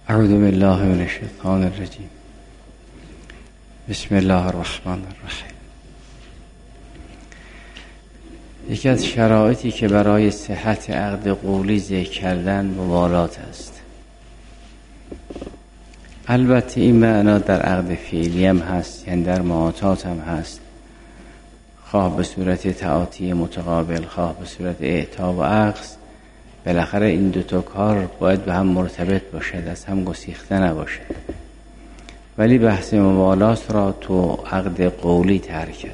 اعوذ بالله من الشیطان الرجیم. بسم الله الرحمن الرحیم. یکی از شرایطی که برای صحت عقد قولی ذکر کردن موالات است. البته این معنا در عقد فعلی هم هست، یعنی در معاطات هم هست، خواه به صورت تعاطی متقابل خواه به صورت اعطا و عقص. بالاخره این دوتا کار باید به هم مرتبط باشد، از هم گسیخته نباشد. ولی بحث موالات را تو عقد قولی طرح کرد.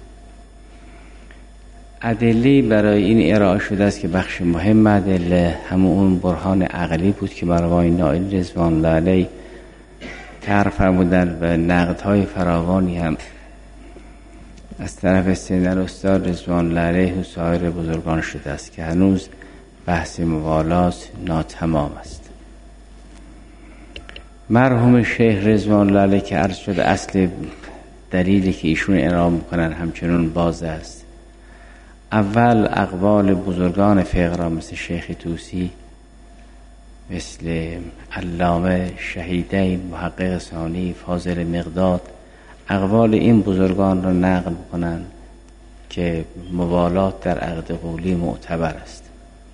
ادله برای این ارائه شده است که بخش مهم ادله همون اون برهان عقلی بود که مروای نائل رضوان الله علیه طرح فرمودند و نقدهای فراوانی هم از طرف سید استاد رضوان الله علیه و سایر بزرگان شده است که هنوز بحث موالات ناتمام است. مرحوم شیخ رضوان الله علیه که عرض شده اصل دلیلی که ایشون ارائه میکنن همچنون باز است. اول اقوال بزرگان فقه را مثل شیخ طوسی، مثل علامه شهیدین، محقق ثانی، فاضل مقداد، اقوال این بزرگان را نقل میکنن که موالات در عقد قولی معتبر است.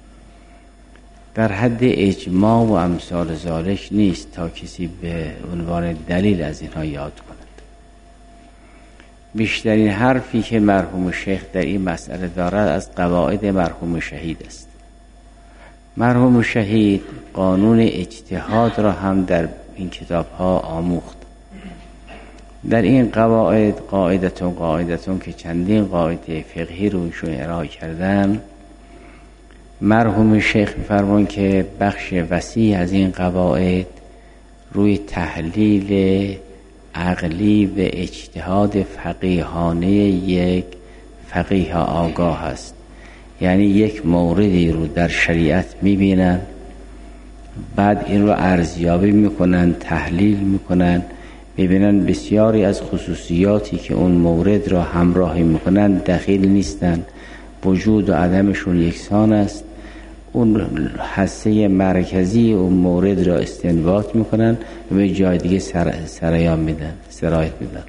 در حد اجماع و امثال ذالک نیست تا کسی به عنوان دلیل از اینها یاد کند. بیشترین حرفی که مرحوم شیخ در این مسئله دارد از قواعد مرحوم شهید است. مرحوم شهید قانون اجتهاد را هم در این کتاب ها آموخت. در این قواعد قاعدتون که چندین قاعده فقهی رو ایشون ارائه کردن، مرحوم شیخ می‌فرمایند که بخش وسیع از این قواعد روی تحلیل عقلی و اجتهاد فقیهانه یک فقیه آگاه است. یعنی یک موردی رو در شریعت می‌بینن، بعد این رو ارزیابی می‌کنن، تحلیل می‌کنن، می‌بینن بسیاری از خصوصیاتی که اون مورد را همراهی می‌کنن دخیل نیستن، وجود و عدمشون یکسان است. اون حصه مرکزی اون مورد را استنباط میکنن و به جای دیگه سرایت میدن.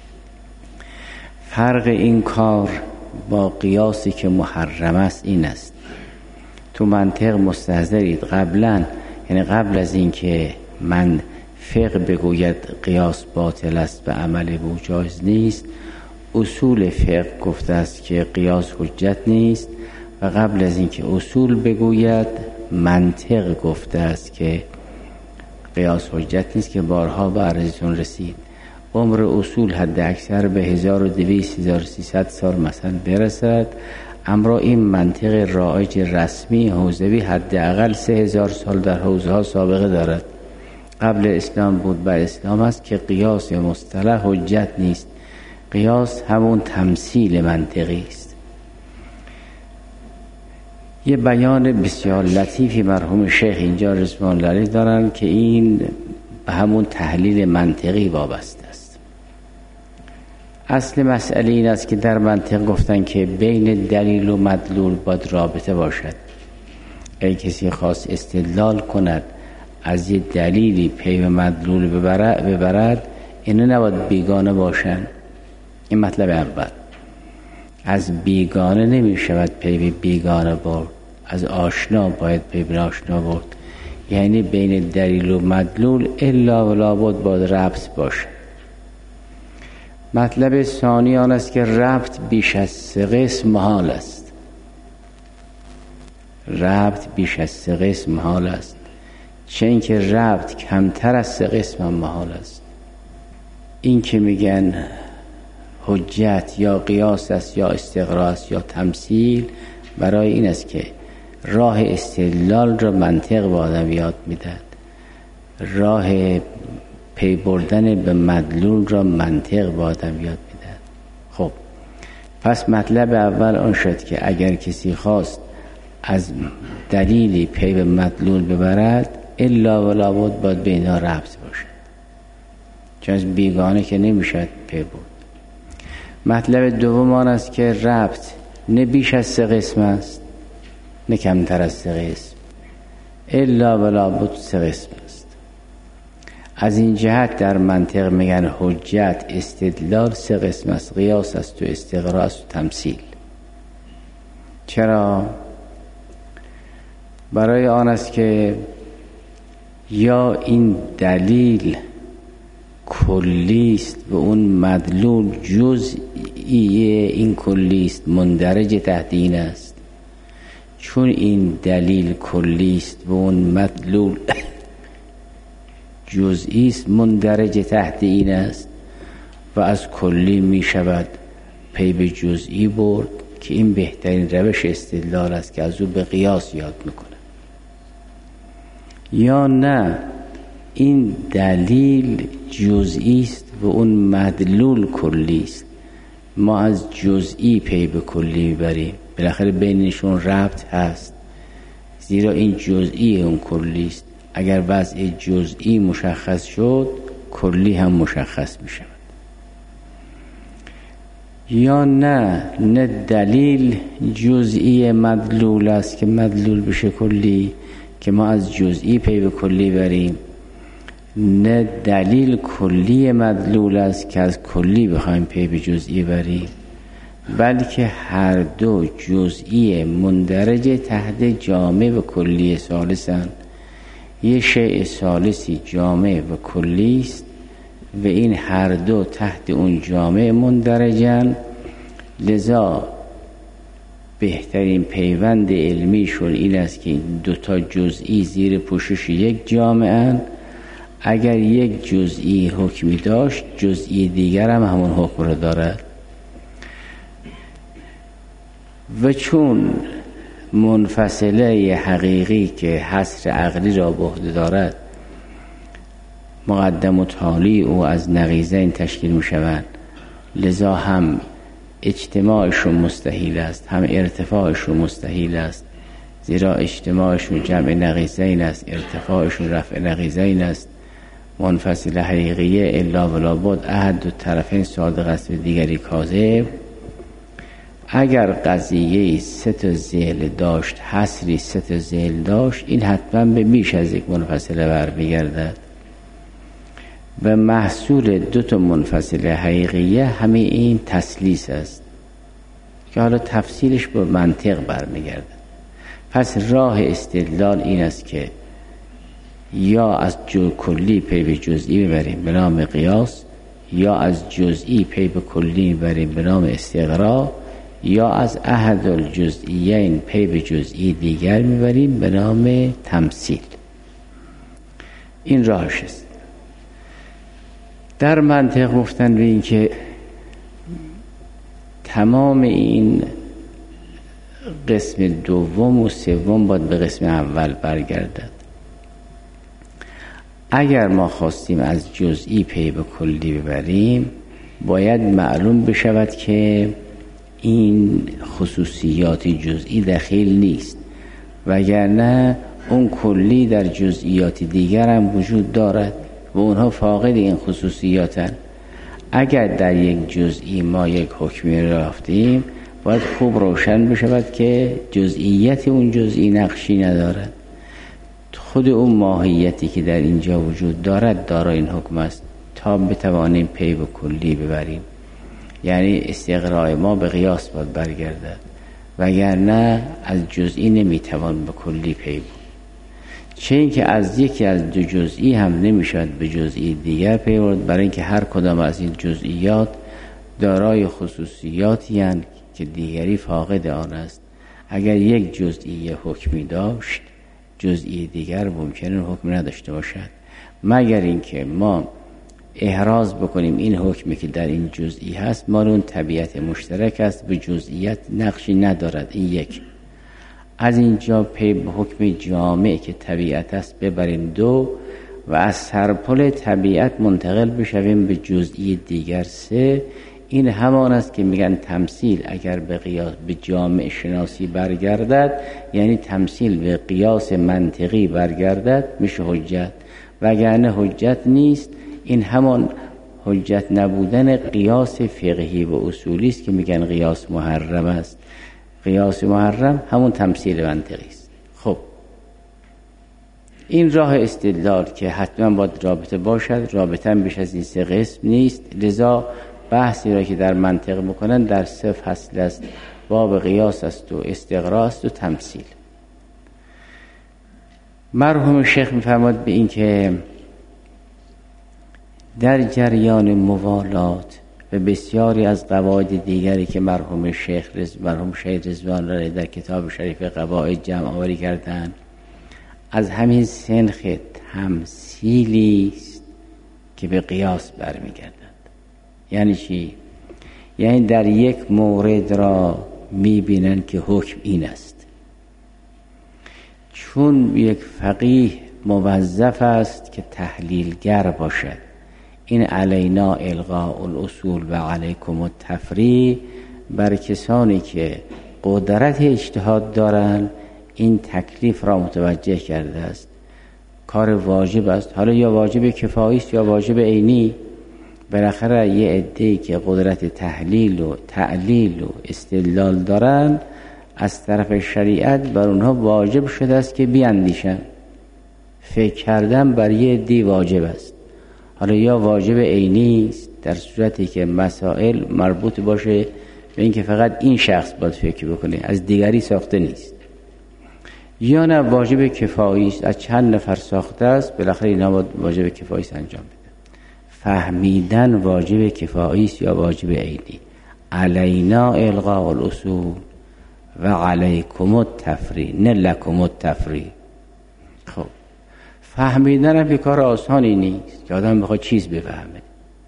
فرق این کار با قیاسی که محرم است این است: تو منطق مستحضرید قبلا، یعنی قبل از این که من فقه بگوید قیاس باطل است و عمل به جایز نیست، اصول فقه گفته است که قیاس حجت نیست، و قبل از اینکه اصول بگوید منطق گفته است که قیاس حجت نیست، که بارها به عرضتون رسید. عمر اصول حد اکثر به 1200-1300 سال مثلا برسد، اما این منطق رایج رسمی حوزوی حداقل 3000 سال در حوزه ها سابقه دارد. قبل اسلام بود، بعد اسلام است که قیاس یا مصطلح حجت نیست. قیاس همون تمثیل منطقی است. یه بیان بسیار لطیفی مرحوم شیخ اینجا رضوان الله علیه دارن که این به همون تحلیل منطقی وابسته است. اصل مسئله این است که در منطق گفتن که بین دلیل و مدلول باید رابطه باشد. اگه کسی خواست استدلال کند از یه دلیلی پی به مدلول ببرد، اینو نباید بیگانه باشن. این مطلب اول. از بیگانه نمی شود پی به بیگانه برد، از آشنا باید پی به آشنا برد. یعنی بین دلیل و مدلول الا و لابد باید ربط باشه. مطلب ثانی آن است که ربط بیش از 3 قسم محال است. ربط بیش از 3 قسم محال است، چه اینکه ربط کمتر از 3 قسم هم محال است. این که میگن حجت یا قیاس است یا استقراء است یا تمثیل، برای این است که راه استدلال را منطق به آدم یاد میدهد، راه پی بردن به مدلول را منطق به آدم یاد میدهد. خب پس مطلب اول آن شد که اگر کسی خواست از دلیلی پی به مدلول ببرد، الا و لابد باید به اینا ربط باشه، چون از بیگانه که نمیشد پی برد. مطلب دوم آن است که ربط نه بیش از 3 قسم است نه کمتر از 3 قسم، الا و لابد 3 قسم است. از این جهت در منطق میگن حجت استدلال سه قسم است: قیاس است و استقراء است و تمثیل. چرا؟ برای آن است که یا این دلیل کلی است و اون مدلول جزئی این کلی است، مندرج تحت این است. چون این دلیل کلی است و اون مدلول جزئی است، مندرج تحت این است و از کلی می شود پی به جزئی برد که این بهترین روش استدلال است که از او به قیاس یاد میکنه. یا نه این دلیل جزئی است و اون مدلول کلی است، ما از جزئی پی به کلی میبریم. بالاخره بینشون ربط هست، زیرا این جزئی اون کلی است. اگر وضع جزئی مشخص شد، کلی هم مشخص می شود. یا نه دلیل جزئی مدلول است که مدلول بشه کلی، که ما از جزئی پی به کلی بریم. نه دلیل کلی مدلول است که از کلی بخوایم پی به جزئی بریم، بلکه هر دو جزئی مندرج تحت جامع و کلی ثالثند. یه شیء ثالثی جامع و کلی است و این هر دو تحت اون جامع مندرجن. لذا بهترین پیوند علمیشون این است که این دوتا جزئی زیر پوشش یک جامعن. اگر یک جزئی حکمی داشت، جزئی دیگر هم همون حکم رو دارد. و چون منفصله حقیقی که حصر عقلی را به عهده دارد، مقدم و تالی او از نقیضین تشکیل می شوند، لذا هم اجتماعشون مستحیل است، هم ارتفاعشون مستحیل است. زیرا اجتماعشون جمع نقیضین است، ارتفاعشون رفع نقیضین است. منفصل حقیقیه الا ولا بد احد دو طرفین صادق است و دیگری کاذب. اگر قضیه سه تا ذیل داشت، حصری سه تا ذیل داشت، این حتما به بیش از یک منفصله برمیگردد و محصول دو تا منفصل حقیقیه همه این تسلیس است که حالا تفصیلش با منطق برمیگردد. پس راه استدلال این است که یا از کلی پی به جزئی ببریم به نام قیاس، یا از جزئی پی به کلی ببریم به نام استقراء، یا از احد الجزئیین پی به جزئی دیگر میبریم به نام تمثیل. این راهش است. در منطق گفتن به این که تمام این قسم دوم و سوم باید به قسم اول برگردد. اگر ما خواستیم از جزئی پی به کلی ببریم، باید معلوم بشود که این خصوصیات جزئی دخیل نیست، وگرنه اون کلی در جزئیات دیگر هم وجود دارد و اونها فاقد این خصوصیاتن. اگر در یک جزئی ما یک حکمی رفتیم، باید خوب روشن بشود که جزئیت اون جزئی نقشی ندارد. خود اون ماهیتی که در اینجا وجود دارد دارای این حکم است تا بتوانیم پی به کلی ببریم. یعنی استقراء ما به قیاس باید برگردد، وگرنه از جزئی نمیتوان به کلی پی برد. چه اینکه از یکی از دو جزئی هم نمیشود به جزئی دیگر پی برد، برای اینکه هر کدام از این جزئیات دارای خصوصیاتی هستند که دیگری فاقد آن است. اگر یک جزئی حکمی داشت، جزئی دیگر ممکنه حکم نداشته باشد، مگر اینکه ما احراز بکنیم این حکمی که در این جزئی هست مال اون طبیعت مشترک است، به جزئیات نقشی ندارد. این یک. از اینجا پی به حکم جامع که طبیعت است ببریم دو، و از سرپل طبیعت منتقل بشویم به جزئی دیگر سه. این همان است که میگن تمثیل اگر به قیاس به جامع شناسی برگردد، یعنی تمثیل به قیاس منطقی برگردد، میشه حجت، وگرنه حجت نیست. این همان حجت نبودن قیاس فقهی و اصولی است که میگن قیاس محرم است. قیاس محرم همون تمثیل منطقی است. خب این راه استدلال که حتما باید رابطه باشد، رابطه هم بیش از این 3 قسم نیست، لذا بحثی را که در منطق میکنن در 3 فصل است. باب قیاس است و استقراء است و تمثیل. مرحوم شیخ میفرماد به این که در جریان موالات و بسیاری از قواعد دیگری که مرحوم شهید رضوان را در کتاب شریف قواعد جمع آوری کردند، از همین سنخ تمثیلی است که به قیاس برمیگردند. یعنی چی؟ یعنی در یک مورد را میبینن که حکم این است، چون یک فقیه موظف است که تحلیلگر باشد، این علینا الغاء الاصول و علیکم التفریع، بر کسانی که قدرت اجتهاد دارند این تکلیف را متوجه کرده است. کار واجب است، حالا یا واجب کفایی است یا واجب عینی. بالاخره یه عده‌ای که قدرت تحلیل و تعلیل و استدلال دارند، از طرف شریعت بر اونها واجب شده است که بیاندیشن. فکر کردن بر یه عده‌ای واجب است، حالا یا واجب عینی است در صورتی که مسائل مربوط باشه به اینکه فقط این شخص باید فکر بکنه، از دیگری ساخته نیست، یا نه واجب کفایی است، از چند نفر ساخته است، بالاخره اینا باید واجب کفایی است انجام بده. فهمیدن واجب کفایی است یا واجب عینی. علینا الغاء الاصول و علیکم التفریع، نه لکم التفریع. خب فهمیدن هم که کار آسانی نیست که آدم بخواد چیز بفهمه.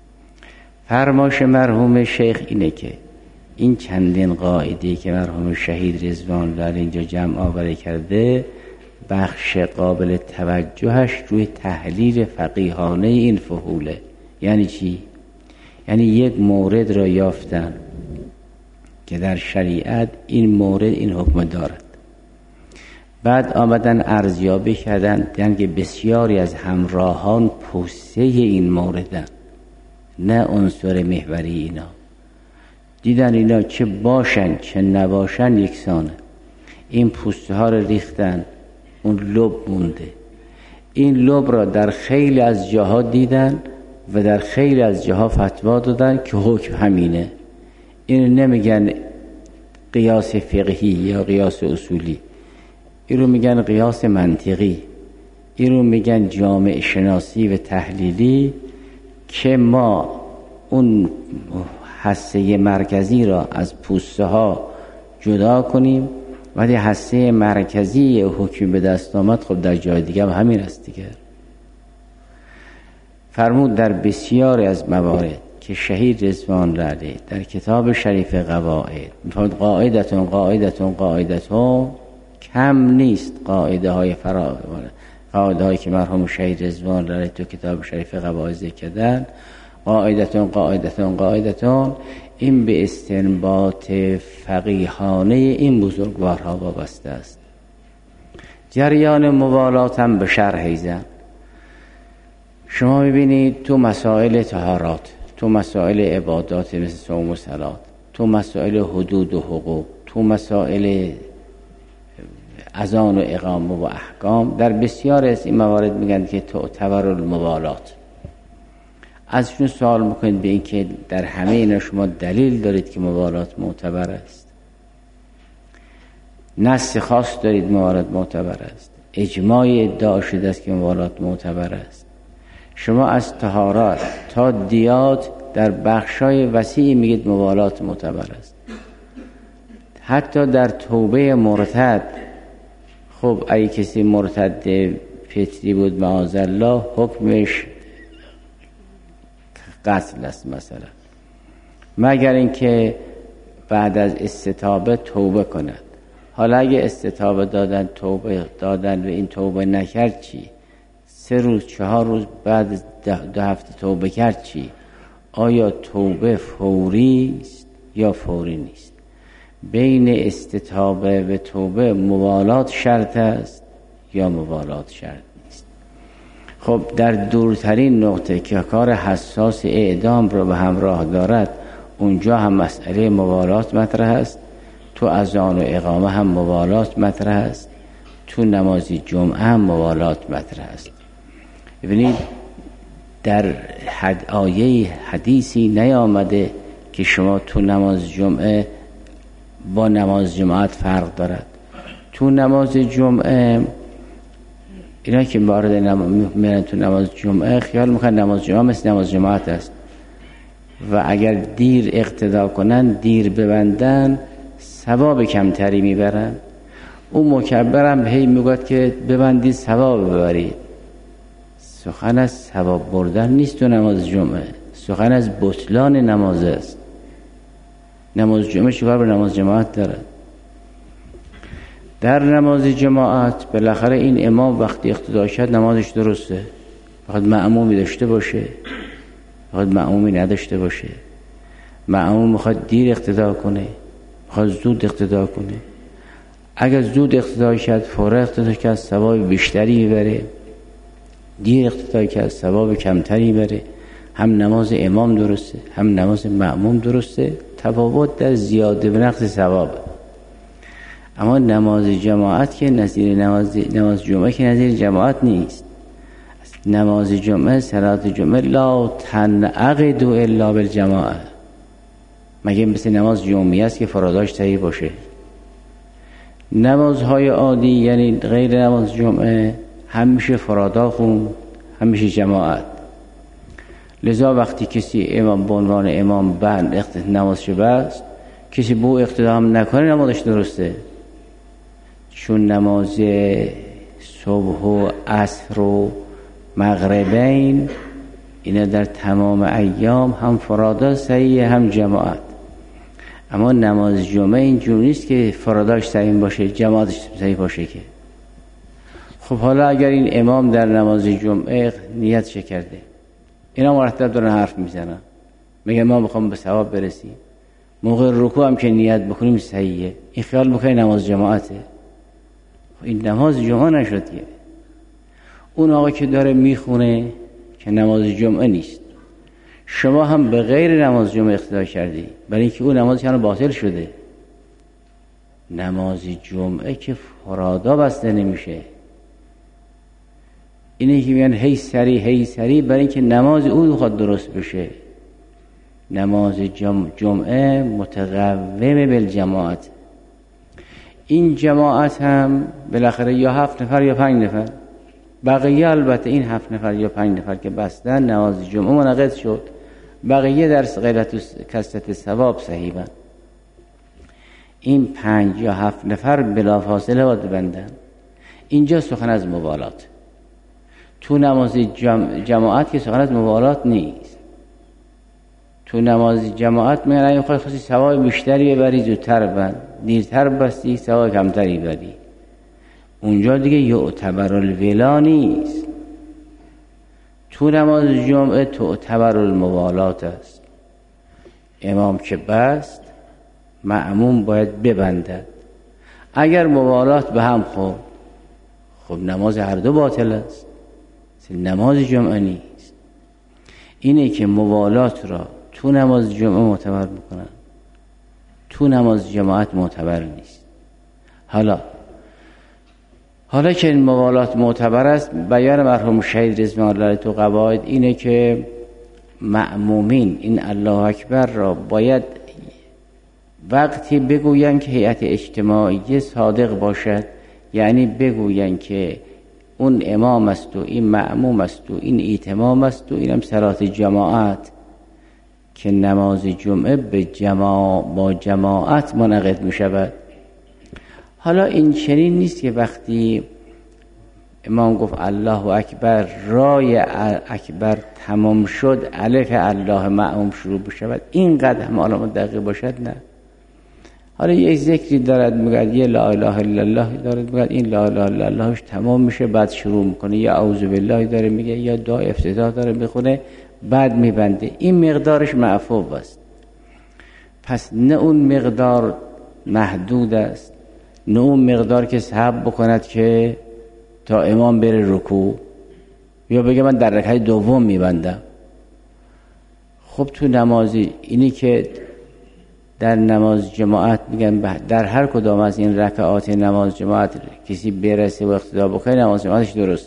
فرمایش مرحوم شیخ اینه که این چندین قاعده که مرحوم شهید رضوان در اینجا جمع آوری کرده، بخش قابل توجهش روی تحلیل فقیهانه این فحوله. یعنی چی؟ یعنی یک مورد را یافتن که در شریعت این مورد این حکم دارد، بعد آمدن ارزیابی کردن دیدن که بسیاری از همراهان پوسته این موردن، نه عنصر محوری اینا. دیدن اینا چه باشن چه نباشن یکسانه. این پوسته ها رو ریختن، اون لب مونده. این لب را در خیلی از جاها دیدن و در خیلی از جاها فتوا دادن که حکم همینه. این نمیگن قیاس فقهی یا قیاس اصولی، این رو میگن قیاس منطقی، این رو میگن جامع شناسی و تحلیلی، که ما اون حصه مرکزی را از پوسته ها جدا کنیم، ولی حصه مرکزی حکم به دست آمد خب در جای دیگه هم همین است دیگه. فرمود در بسیاری از موارد که شهید رضوان علیه در کتاب شریف قواعد میفرمود قاعدتون قاعدتون قاعدتون، کم نیست قاعده های قاعده هایی که مرحوم شهید رضوان علیه تو کتاب شریف قواعد ذکر کردن، قاعدتون قاعدتون قاعدتون، این به استنباط فقیهانه این بزرگوارها وابسته است. جریان موالات هم به شرح ایزن. شما میبینید تو مسائل طهارات، تو مسائل عبادات مثل صوم و صلات، تو مسائل حدود و حقوق، تو مسائل اذان و اقامه و احکام، در بسیار از این موارد میگن که تعتبر الموالات. ازشون سوال میکنید به این که در همه اینا شما دلیل دارید که موالات معتبر است؟ نص خاص دارید موالات معتبر است؟ اجماع ادعا شده است که موالات معتبر است؟ شما از طهارات تا دیات در بخشای وسیعی میگید موالات معتبر است. حتی در توبه مرتد، خب اگه کسی مرتد فطری بود معاذالله حکمش قتل است مثلا، مگر اینکه بعد از استتابه توبه کند. حالا اگه استتابه دادن توبه دادن و این توبه نکرد چی؟ 3 روز 4 روز بعد 2 هفته توبه کرد چی؟ آیا توبه فوری است یا فوری نیست؟ بین استتابه و توبه موالات شرط است یا موالات شرط نیست؟ خب در دورترین نقطه که کار حساس اعدام رو به همراه دارد، اونجا هم مسئله موالات مطرح است. تو اذان و اقامه هم موالات مطرح است. تو نماز جمعه هم موالات مطرح است. ببینید در آیه حدیثی نیامده که شما تو نماز جمعه با نماز جماعت فرق دارد. تو نماز جمعه اینا که وارد میرن تو نماز جمعه خیال میکنن نماز جمعه مثل نماز جماعت است و اگر دیر اقتدا کنن، دیر ببندن، ثواب کمتری میبرن. اون مکبرم هی میگوید که ببندید ثواب ببرید. سخن از ثواب بردن نیست تو نماز جمعه، سخن از بطلان نماز است. نماز جمعه چیکار به نماز جماعت دارد؟ در نماز جماعت بالاخره این امام وقتی اقتدا کرد نمازش درسته، فقط مأمومی داشته باشه، فقط مأمومی نداشته باشه. مأموم میخواد دیر اقتدا کنه، میخواد زود اقتدا کنه. اگر زود اقتدا کرد، فورا اقتدا کرد، ثواب بیشتری میبره. دیر اقتدا کرد، ثواب کمتری میبره. هم نماز امام درسته، هم نماز مأموم درسته. تفاوت در زیاده و نقص ثواب. اما نماز جماعت که نظیر نماز جمعه که نظیر جماعت نیست. نماز جمعه، صلات جمعه لا تنعقد الا بالجماعه، مگه مثل نماز جمعه است که فراداش صحیح باشه. نمازهای عادی یعنی غیر نماز جمعه همیشه فرادا خون، همیشه جماعت. لذا وقتی کسی امام به عنوان امام بند نمازش بست، کسی بو اقتدا هم نکنه نمازش درسته. چون نماز صبح و عصر و مغربین اینا در تمام ایام هم فرادا صحیح هم جماعت. اما نماز جمعه اینجور نیست که فراداش صحیح باشه جماعتش صحیح باشه که. خب حالا اگر این امام در نماز جمعه نیت چه کرده؟ اینا مرتب دارن حرف میزنن، میگه ما میخوام به ثواب برسیم، موقع رکوع هم که نیت بکنیم صحیحه. این خیال میکنه نماز جماعته. این نماز جمعه نشد که. اون آقا که داره میخونه که نماز جمعه نیست، شما هم به غیر نماز جمعه اقتدا کردی، برای اینکه اون نماز یعنی باطل شده. نماز جمعه که فرادا بسته نمیشه. اینه که میگن هی سری برای اینکه نماز اون خود درست بشه. نماز جمعه متقوم بالجماعت. این جماعت هم بالاخره یا 7 نفر یا 5 نفر. بقیه البته این 7 نفر یا 5 نفر که بستن نماز جمعه منعقد شد، بقیه در غیرت و کثرت ثواب صحیحن. این 5 یا 7 نفر بلافاصله باید بندن. اینجا سخن از موالات. تو نماز جماعت که سخن از موالات نیست. تو نماز جماعت میگن اگه میخوای خاصی ثواب بیشتری ببری زودتر بند، دیرتر بستی ثواب کمتری ببری. اونجا دیگه یعتبر الولا نیست. تو نماز جمعه تعتبر الموالات است. امام که بست، مأموم باید ببندد. اگر موالات به هم خب نماز هر دو باطل است، نماز جمعه نیست. اینه که موالات را تو نماز جمعه معتبر میکنن، تو نماز جماعت معتبر نیست. حالا که این موالات معتبر است، بیان مرحوم شهید رضوان الله علیه تو قواعد اینه که مأمومین این الله اکبر را باید وقتی بگوین که هیئت اجتماعی صادق باشد، یعنی بگوین که اون امام است و این مأموم است و این ایتمام است و اینم صلات جماعت، که نماز جمعه با جماعت منعقد می شود. حالا این چنین نیست که وقتی امام گفت الله اکبر، رای اکبر تمام شد، الف الله مأموم شروع بشود. این قدر هم علامت دقیق باشد نه. حالا یک ذکری دارد میگه یه لا اله الا الله دارد میگه این لا اله الا اللهش تمام میشه بعد شروع میکنه، یا اعوذ بالله داره میگه، یا دعا افتتاح داره میخونه بعد میبنده. این مقدارش معفو است. پس نه اون مقدار محدود است، نه اون مقدار که صبر بکند که تا امام بره رکوع یا بگه من در رکعت دوم میبندم. خب تو نمازی اینی که در نماز جماعت میگن در هر کدام از این رکعات نماز جماعت کسی برسه و اقتدا بکنه نماز جماعتش درست.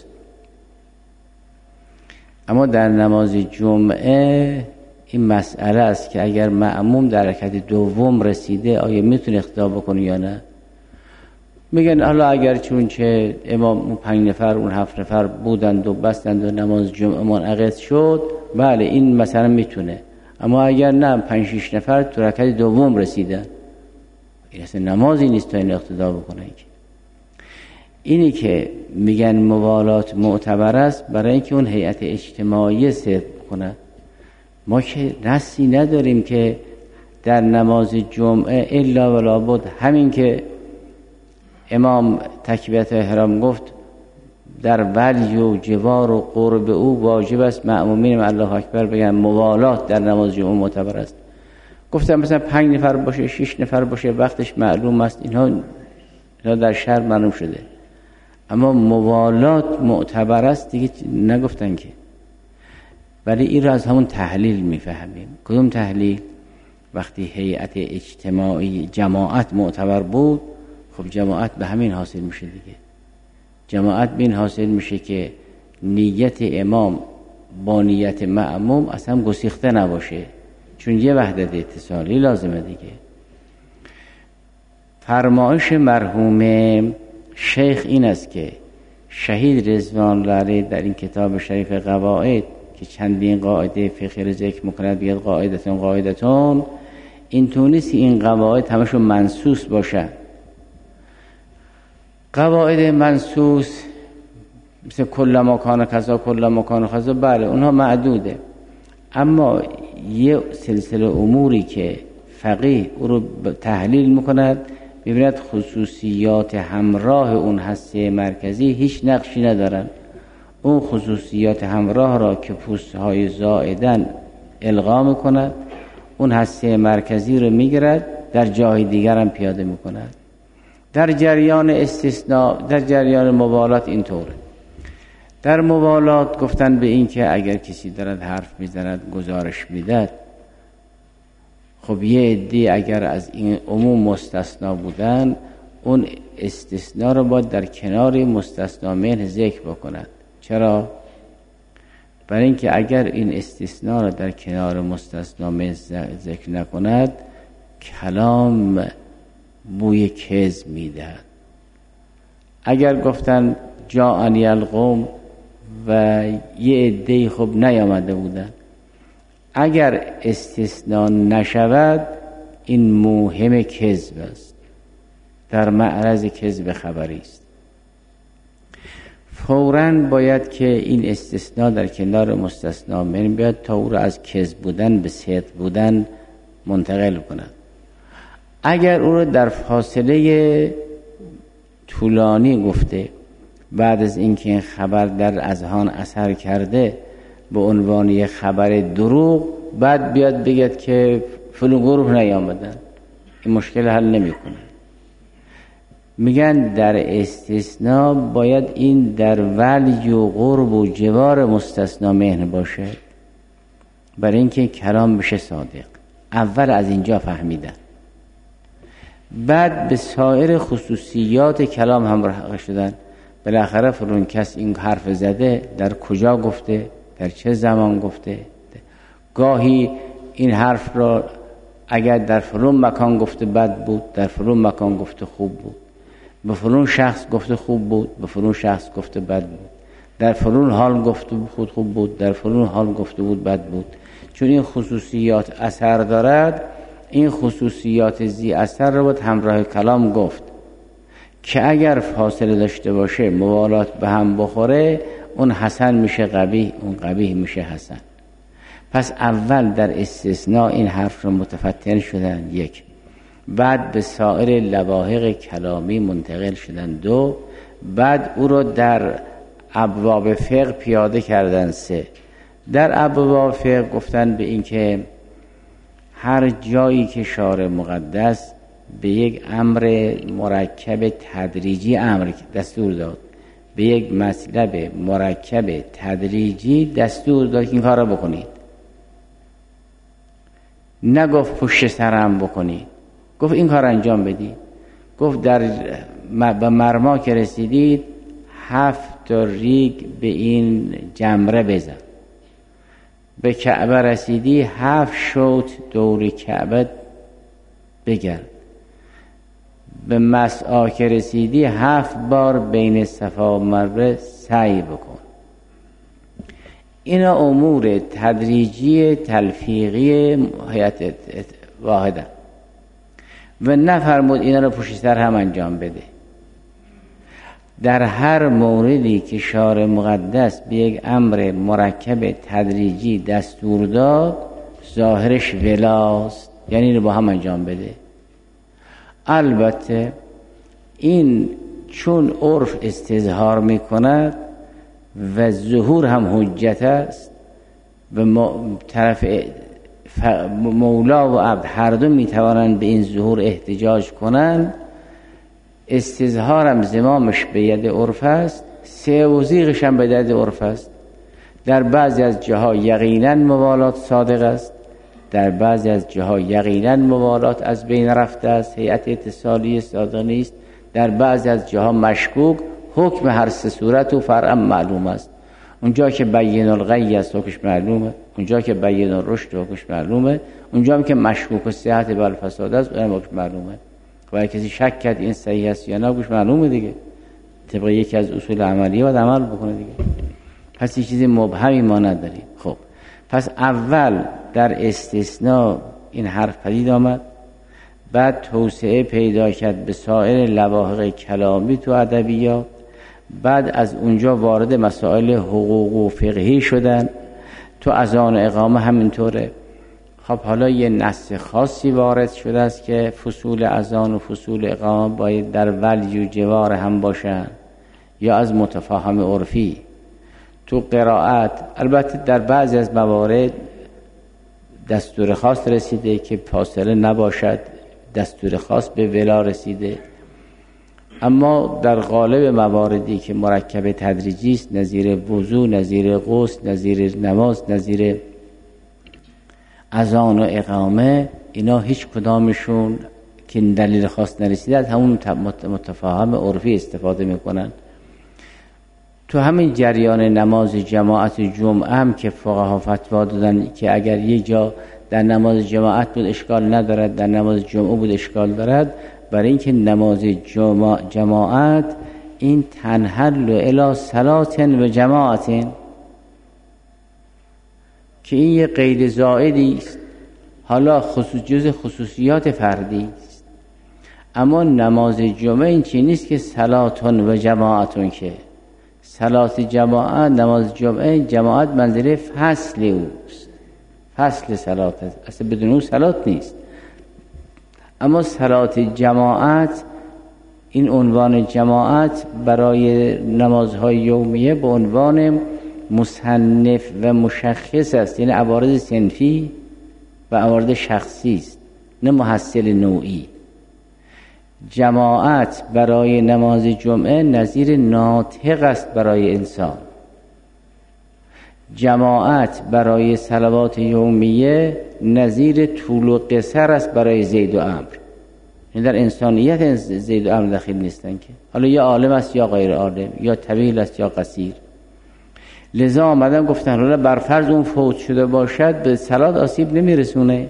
اما در نماز جمعه این مسئله است که اگر مأموم در رکعت دوم رسیده آیا میتونه اقتدا بکنه یا نه. میگن حالا اگر چون که امام اون 5 نفر اون 7 نفر بودند و بستند و نماز جمعه منعقد شد، بله این مثلا میتونه. اما اگر نه 5-6 نفر تو رکعت دوم رسیدن، این اصلا نمازی نیست تا این اقتدا بکنه. اینی که میگن موالات معتبر است برای اینکه اون هیئت اجتماعی صرف کنه. ما که نصی نداریم که در نماز جمعه الا ولا بد همین که امام تکبیرت احرام گفت در ولی و جوار و قرب او واجب است مأمومین الله اکبر بگن، موالات در نماز جمعه معتبر است. گفتم مثلا 5 نفر باشه 6 نفر باشه وقتش معلوم است، اینها در شرع معلوم شده. اما موالات معتبر است دیگه نگفتن که. ولی این را از همون تحلیل میفهمیم. کدوم تحلیل؟ وقتی هیئت اجتماعی جماعت معتبر بود، خب جماعت به همین حاصل میشه دیگه. جماعت به این حاصل میشه که نیت امام با نیت مأموم اصلا گسیخته نباشه، چون یه وحدت اتصالی لازمه دیگه. فرمایش مرحوم شیخ این است که شهید رضوان الله علیه در این کتاب شریف قواعد که چندین قاعده فقهی را ذکر میکند، بیاد قاعدتون این تونست این قواعد همشون منسوس باشه. قواعد منسوس مثل کل مکان کذا کل مکان کذا، بله اونها معدوده. اما یه سلسله اموری که فقیه او رو تحلیل میکند ببیند خصوصیات همراه اون هسته مرکزی هیچ نقشی ندارن. اون خصوصیات همراه را که پوسته های زائدن الغا میکند، اون هسته مرکزی رو میگیرد در جای دیگر هم پیاده میکند. در جریان استثناء، در جریان موالات اینطوره. در موالات گفتن به این که اگر کسی دارد حرف میزند گزارش میدهد، خب یه عده اگر از این عموم مستثنا بودن، اون استثناء رو باید در کنار مستثنا منه ذکر بکند. چرا؟ برای اینکه اگر این استثناء رو در کنار مستثنا منه ذکر نکند، کلام بوی کذب میدهد. اگر گفتن جاءنی القوم و یه عده خب نیامده بودن، اگر استثناء نشود این موهم کذب است، در معرض کذب خبری است. فوراً باید که این استثناء در کنار مستثنا منه بیاد تا او را از کذب بودن به صدق بودن منتقل کند. اگر او را در فاصله طولانی گفته، بعد از اینکه این خبر در اذهان اثر کرده به عنوان یک خبر دروغ، بعد بیاد بگید که فلان گروه نیامدن، این مشکل حل نمیکنه. میگن در استثناء باید این در ولی و قرب و جوار مستثنا منه باشه، برای اینکه کلام بشه صادق. اول از اینجا فهمیدن، بعد به سایر خصوصیات کلام همراه شدن. بالاخره فلان کس این حرف زده، در کجا گفته، در چه زمان گفته. گاهی این حرف را اگر در فلان مکان گفته بد بود، در فلان مکان گفته خوب بود. به فلان شخص گفته خوب بود، به فلان شخص گفته بد بود. در فلان حال گفته خود خوب بود، در فلان حال گفته بود بد بود. چون این خصوصیات اثر دارد، این خصوصیات زی اثر رو باید همراه کلام گفت که اگر فاصله داشته باشه، موالات به هم بخوره، اون حسن میشه قبیح، اون قبیح میشه حسن. پس اول در استثناء این حرف رو متفتن شدن، یک. بعد به سایر لواحق کلامی منتقل شدن، دو. بعد او رو در ابواب فقه پیاده کردن، سه. در ابواب فقه گفتن به این که هر جایی که شارع مقدس به یک امر مرکب تدریجی امر دستور داد، به یک مطلب مرکب تدریجی دستور داد که این کار را بکنید. نگفت پشت سرم بکنی، گفت این کار انجام بدی. گفت به مرما که رسیدید 7 ریگ به این جمره بزن. به کعبه رسیدی 7 شوط دور کعبه بگرد. به مسعی که رسیدی 7 بار بین صفا و مروه سعی بکن. اینا امور تدریجی تلفیقی هیئت واحده و نفرمود اینا رو پشت سر هم انجام بده. در هر موردی که شارع مقدس به یک امر مرکب تدریجی دستور داد ظاهرش ولاست، یعنی رو با هم انجام بده. البته این چون عرف استظهار میکند و ظهور هم حجت است و طرف مولا و عبد هر دو میتوانند به این ظهور احتجاج کنند، استظهارم زمامش به ید عرف است، سوزیقش هم به ید عرف است. در بعضی از جاها یقینا موالات صادق است، در بعضی از جاها یقینا موالات از بین رفته است، هیئت اتصالی صادق نیست، در بعضی از جاها مشکوک، حکم هر سه صورت و فرع معلوم است. اونجا که بین الغی است حکمش معلومه، اونجا که بین الرشد حکمش معلومه، اونجا که مشکوک و صحت بل فساد است اونم حکمش معلومه. و اگه کسی شک کرد این صحیح است یا نه حکمش معلومه دیگه، طبق یکی از اصول عملیه باید عمل بکنه دیگه. پس این چیزی مبهمی ما نداریم. خب پس اول در استثناء این حرف پدید آمد، بعد توسعه پیدا کرد به سایر لواحق کلامی تو ادبیات، بعد از اونجا وارد مسائل حقوق و فقهی شدن، تو اذان و اقامه همینطوره. خب حالا یه نص خاصی وارد شده است که فصول اذان و فصول اقامه باید در ولی و جوار هم باشن یا از متفاهم عرفی. تو قرائت البته در بعضی از موارد دستور خاص رسیده که فاصله نباشد، دستور خاص به ولا رسیده، اما در غالب مواردی که مرکب تدریجی است، نظیر وضو، نظیر غسل، نظیر نماز، نظیر اذان و اقامه، اینا هیچ کدامشون که دلیل خاص نرسیده از همون متفاهم عرفی استفاده میکنن. تو همین جریان نماز جماعت جمعه هم که فقها فتوا دادن که اگر یک جا در نماز جماعت بود اشکال ندارد، در نماز جمعه بود اشکال دارد، برای اینکه نماز جماعت این تنحل الی صلات و جماعت، که این یه قید زائدی است، حالا جز خصوصیات فردی است. اما نماز جمعه این چی نیست که صلاتون و جماعتون، که صلات جماعت، نماز جماعت منزله فصل اوست، فصل صلات است، اصلا بدون اون صلات نیست. اما صلات جماعت، این عنوان جماعت برای نمازهای یومیه به عنوان مصنف و مشخص است، یعنی عوارض صنفی و عوارض شخصی است، نه محصل نوعی. جماعت برای نماز جمعه نظیر ناطق است برای انسان، جماعت برای صلوات یومیه نظیر طول و قصر است برای زید و عمرو. این در انسانیت زید و عمرو داخل نیستن که حالا یا عالم است یا غیر عالم، یا طویل است یا قصیر. لذا آمدن گفتن حالا بر فرض اون فوت شده باشد به صلات آسیب نمیرسونه،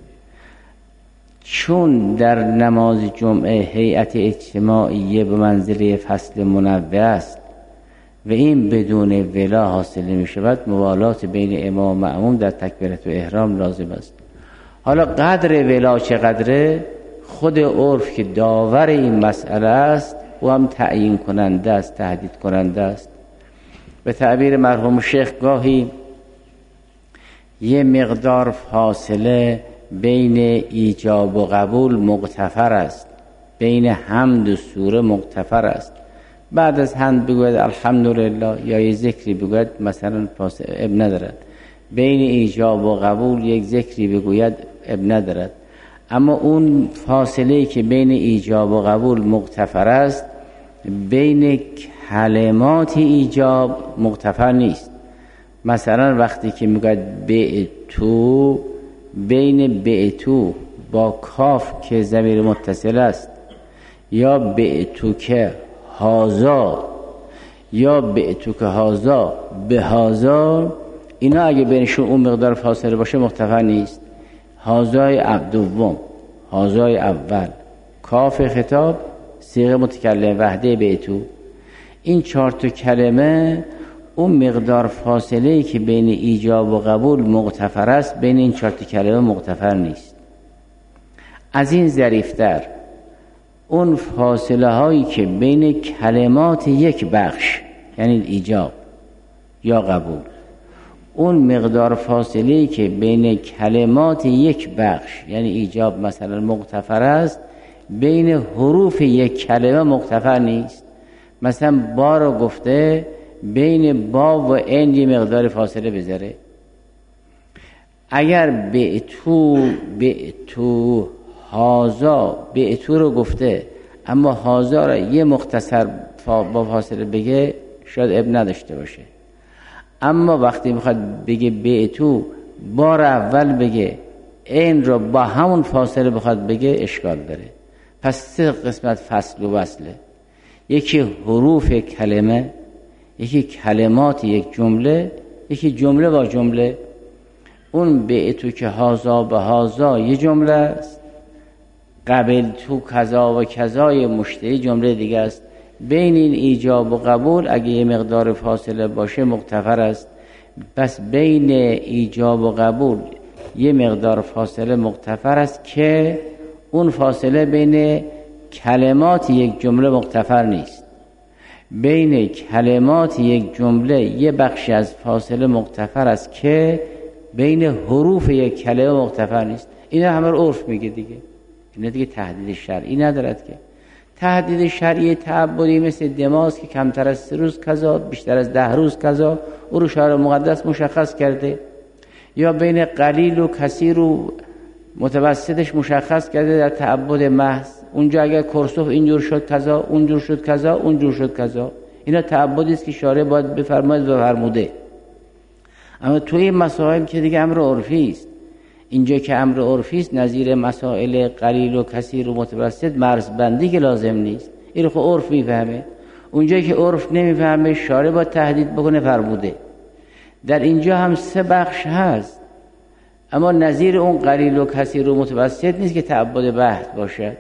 چون در نماز جمعه هیئت اجتماعیه به منزله فصل منوع است و این بدون ولا حاصل نمی شود، موالات بین امام و مأموم در تکبیرت و احرام لازم است. حالا قدر ولا چقدره، خود عرف که داور این مسئله است و هم تعیین کننده است، تهدید کننده است. به تعبیر مرحوم شیخ گاهی یه مقدار فاصله بین ایجاب و قبول مغتفر است، بین حمد و سوره مغتفر است. بعد از حمد بگوید الحمدلله یا یه ذکری بگوید مثلا اب ندارد، بین ایجاب و قبول یک ذکری بگوید اب ندارد. اما اون فاصله که بین ایجاب و قبول مغتفر است بین کلمات ایجاب مغتفر نیست. مثلا وقتی که میگوید بعتو بین بعتو با کاف که ضمیر متصل است، یا بعتو که هازا، یا بعتو که هازا به هازا، اینا اگه بینشون اون مقدار فاصله باشه مختفر نیست. هازای دوم، هازای اول، کاف خطاب، صیغه متکلم، وحده بعتو، این 4 تا کلمه اون مقدار فاصله‌ای که بین ایجاب و قبول مغتفر است بین این 4 تا کلمه مغتفر نیست. از این ظریف‌تر اون فاصله هایی که بین کلمات یک بخش یعنی ایجاب یا قبول، اون مقدار فاصله‌ای که بین کلمات یک بخش یعنی ایجاب مثلا مغتفر است بین حروف یک کلمه مغتفر نیست. مثلا با رو گفته بین با و این یه مقدار فاصله بذاره. اگر بعتو هازا، بعتو رو گفته اما هازا رو یه مختصر با فاصله بگه شاید اب نداشته باشه، اما وقتی میخواد بگه بعتو بار اول بگه این رو با همون فاصله بخواد بگه اشکال داره. پس 3 قسمت فصل و وصله، یکی حروف کلمه، یکی کلمات یک جمله، یکی جمله با جمله. اون بعتو که هازا به هازا یه جمله است، قبل تو کذا و کذای مشتری جمله دیگه است. بین این ایجاب و قبول اگه یه مقدار فاصله باشه مغتفر است. پس بین ایجاب و قبول یه مقدار فاصله مغتفر است که اون فاصله بین کلمات یک جمله مغتفر نیست. بین کلمات یک جمله یه بخشی از فاصله مغتفر است که بین حروف یک کلمه مغتفر نیست. اینا همه رو عرف میگه دیگه، اینا دیگه تحدید شرعی ندارد که. تحدید شرعی تعبدی مثل دماغ که کمتر از 3 روز قضا، بیشتر از 10 روز قضا او رو شارع مقدس مشخص کرده، یا بین قلیل و کثیر و متوسطش مشخص کرده در تعبد محض. اونجا اگر کرسوف اینجور شد قضا، اونجور شد قضا، اونجور شد قضا. اینا تعبدی است که شارع باید بفرماید و فرموده. اما توی مسائل که دیگه امر عرفی است. اینجا که امر عرفی است نظیر مسائل قلیل و کثیر و متوسط مرزبندی که لازم نیست، این رو خب عرف میفهمه. اونجا که عرف نمیفهمه شارع باید تهدید بکنه فرموده. در اینجا هم 3 بخش هست، اما نظیر اون قلیل و کثیر و متوسط نیست که تعبد بحث باشه.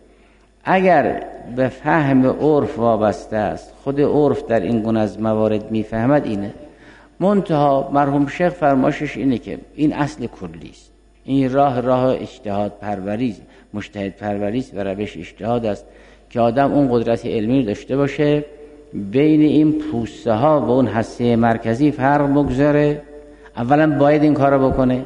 اگر به فهم عرف وابسته است، خود عرف در این گونه از موارد میفهمد اینه. منتها مرحوم شیخ فرمایشش اینه که این اصل کلی است. این راه اجتهاد پروری است، مجتهد پروری است و روش اجتهاد است که آدم اون قدرت علمی داشته باشه بین این پوسته ها و اون هسته مرکزی فرق بگذاره. اولا باید این کارو بکنه،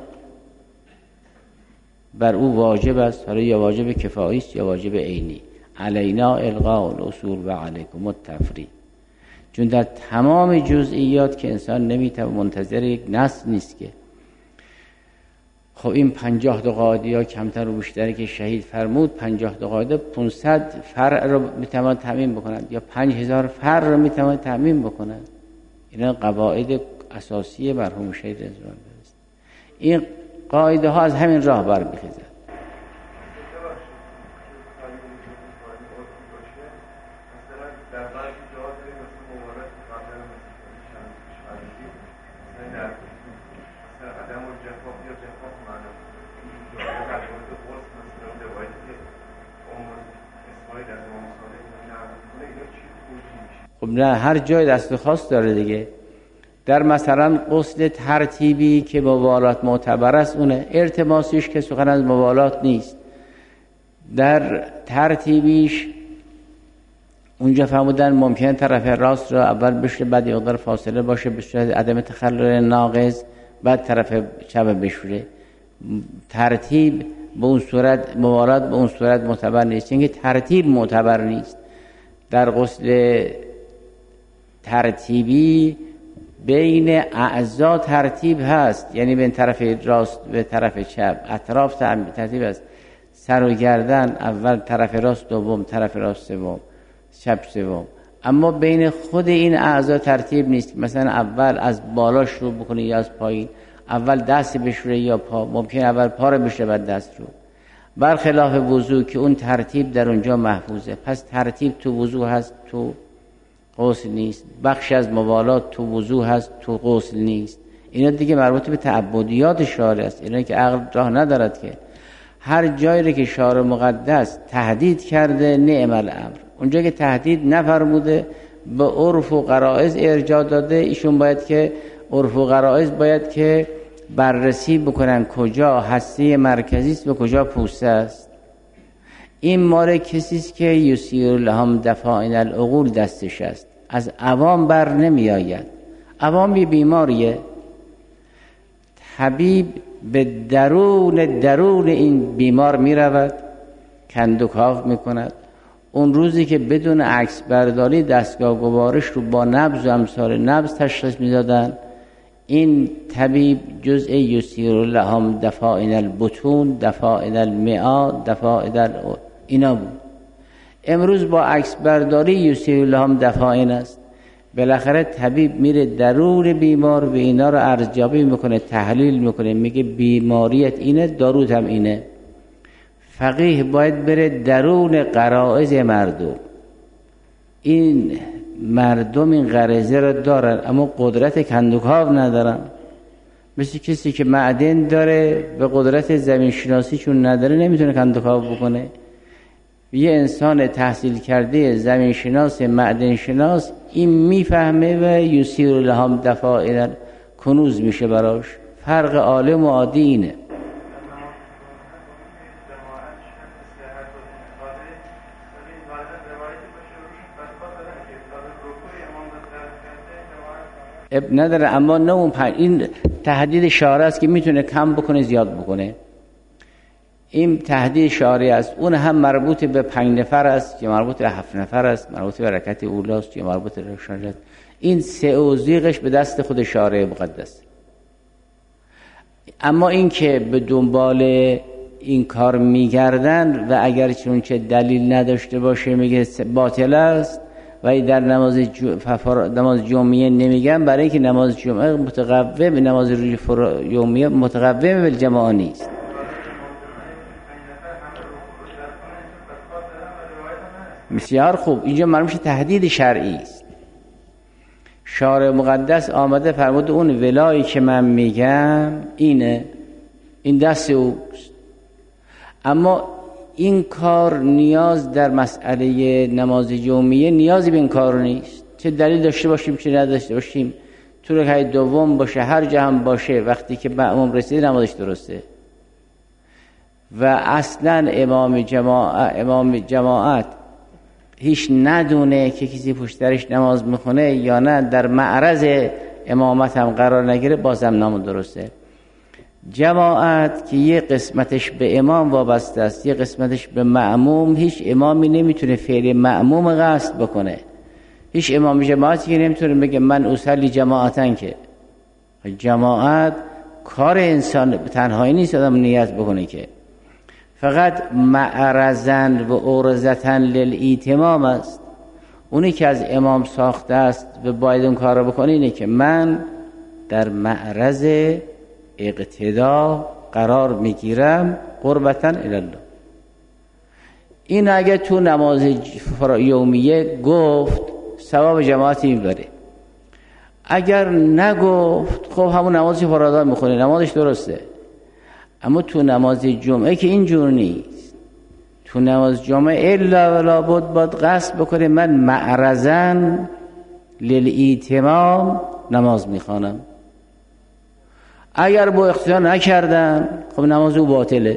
بر او واجب است، حالا یا واجب کفایی است یا واجب عینی. علینا الغاء الاصول و علیکم التفرید. چون در تمام جزئیات که انسان نمیتونه منتظر یک نص نیست که خب این 52 قاعده ها کمتر و بیشتری که شهید فرمود 52 قاعده 500 فرع رو میتوان تامین بکنند یا 5000 فرع رو میتوان تامین بکنند. اینا قواعد اساسی مرحوم شهید رضوان الله است. این قاعده ها از همین راه برمیخیزند. خب نه، هر جای دست خاص داره دیگه. در مثلا غسل ترتیبی که موالات معتبر است اونه، ارتباطیش که سخن از موالات نیست. در ترتیبیش اونجا فرمودن ممکنه طرف راست را اول بشه بعد یه مقدار فاصله باشه به صورت عدم تخلل ناقض، بعد طرف چپ بشوره. ترتیب به اون صورت، موالات به اون صورت معتبر نیست، اینکه ترتیب معتبر نیست. در غسل ترتیبی بین اعضا ترتیب هست، یعنی بین طرف راست به طرف چپ اطراف ترتیب هست. سر و گردن اول طرف راست دوم، طرف راست سوم، چپ سوم. اما بین خود این اعضا ترتیب نیست. مثلا اول از بالا شروع بکنی یا از پایین، اول دست بشوره یا پا، ممکن اول پا رو بشوره بعد دست رو، برخلاف وضو که اون ترتیب در اونجا محفوظه. پس ترتیب تو وضو هست، تو غسل نیست. بخش از موالات تو وضو هست، تو غسل نیست. اینا دیگه مربوط به تعبدیات شارع است، اینا که عقل راه ندارد که هر جایی که شارع مقدس تهدید کرده نعم الامر، اونجا که تهدید نفرموده به عرف و غرایز ارجاع داده، ایشون باید که عرف و غرایز باید که بررسی بکنن کجا هسته مرکزی است و کجا پوسته است. این مال کسی است که یسیر لهم دفائن العقول دستش است، از عوام بر نمی آید. عوام یه بیماریه، طبیب به درون این بیمار می رود، کندوکاو می کند. اون روزی که بدون عکس برداری دستگاه گوارش رو با نبض و امثال نبض تشخیص می دادن، این طبیب جزء یسیر لهم دفائن البطون، دفائن المعاد، دفائن اینا بود. امروز با عکس برداری یسیر لهم دفائن است. بالاخره طبیب میره درون بیمار و اینا رو ارزیابی میکنه، تحلیل میکنه، میگه بیماریت اینه، داروت هم اینه. فقیه باید بره درون غرایز مردم. این مردم این غریزه رو دارن اما قدرت کندوکاو ندارن. مثل کسی که معدن داره به قدرت زمین شناسی چون نداره نمیتونه کندوکاو بکنه. یه انسان تحصیل کرده زمین شناس معدن شناس این میفهمه و یسیر لهم دفائن کنوز میشه براش. فرق عالم و عادی اینه. اب نداره، اما نه اون این تهدید شارع است که میتونه کم بکنه زیاد بکنه. این تهدید شارع است، اون هم مربوط به 5 نفر است یا مربوط به 7 نفر است، مربوط به رکعت اولی است یا مربوط به رکعت. این توزیعش به دست خود شارع مقدس. اما این که به دنبال این کار میگردن و اگر چون چه دلیل نداشته باشه میگه باطل است و در نماز جمعه نمیگن، برای اینکه نماز جمعه متقوم، نماز یومیه متقوم به جماعه نیست. بسیار خوب، اینجا مرموش تهدید شرعی است. شارع مقدس آمده فرمود اون ولایی که من میگم اینه، این دست اوست. اما این کار نیاز در مسئله نماز جمعه نیازی به این کار نیست. چه دلیل داشته باشیم چه نداشته باشیم، تو رکعت دوم باشه هر جا هم باشه، وقتی که مأموم رسید نمازش درسته. و اصلا امام جماعت هیچ ندونه که کسی پشترش نماز میخونه یا نه، در معرض امامت هم قرار نگیره، بازم نماز درسته. جماعت که یه قسمتش به امام وابسته است، یه قسمتش به مأموم، هیچ امامی نمیتونه فعل مأموم قصد بکنه. هیچ امام جماعتی که نمیتونه بگه من اصلی جماعتن، که جماعت کار انسان به تنهایی نیست آدم نیت بکنه، که فقط معرضن و عرضتن للایتمام است. اونی که از امام ساخته است و باید اون کار رو بکنه اینه که من در معرض اقتدا قرار میگیرم قربتن الله. این اگه تو نماز یومیه گفت ثواب جماعتی میبره، اگر نگفت خب همون نمازی فرادا میخونه، نمازش درسته. اما تو نماز جمعه که اینجور نیست. تو نماز جمعه الا ولا باید قصد بکنه من معرضن للایتمام نماز میخوانم. اگر با اقتدا نکردن خب نماز او باطله.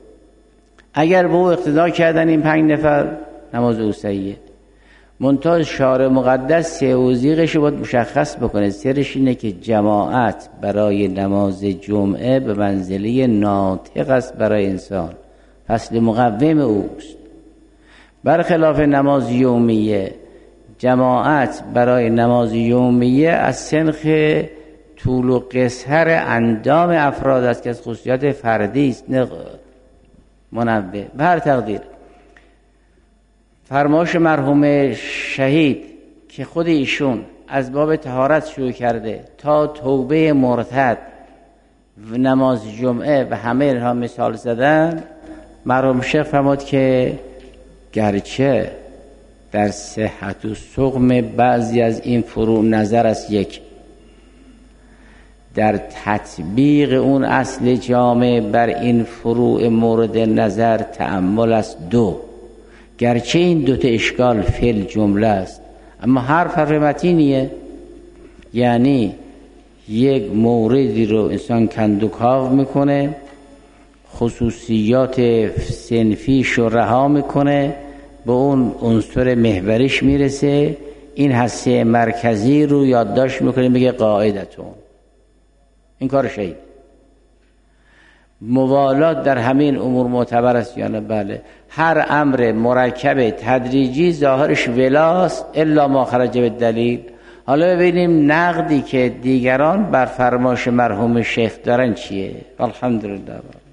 اگر با اقتدا کردن این 5 نفر نماز او صحیحه. منتها شارع مقدس توزیعش باید مشخص بکنه. سرش اینه که جماعت برای نماز جمعه به منزله ناطق است برای انسان، فصل مقوم اوست. برخلاف نماز یومیه، جماعت برای نماز یومیه از سنخ طول و قصر اندام افراد است که از خصوصیات فردی است، نه منبه. به هر تقدیر فرمایش مرحوم شهید که خود ایشون از باب طهارت شروع کرده تا توبه مرتد و نماز جمعه و همه اینها مثال زدن، مرحوم شیخ فرمود که گرچه در صحت و سقم بعضی از این فروع نظر است یک، در تطبیق اون اصل جامع بر این فروع مورد نظر تأمل است دو. گرچه این دوتا اشکال فی جمله است، اما حرف متینیه، یعنی یک موردی رو انسان کندوکاو میکنه، خصوصیات صنفیش رو رها میکنه، به اون عنصر محوریش میرسه، این هسته مرکزی رو یادداشت میکنه، میگه قاعدتون. این کار شهید. موالات در همین امور معتبر است یا نه؟ بله. هر امر مرکب تدریجی ظاهرش ولاست الا ما خرج بالدلیل. حالا ببینیم نقدی که دیگران بر فرمایش مرحوم شیخ دارن چیه. الحمدلله.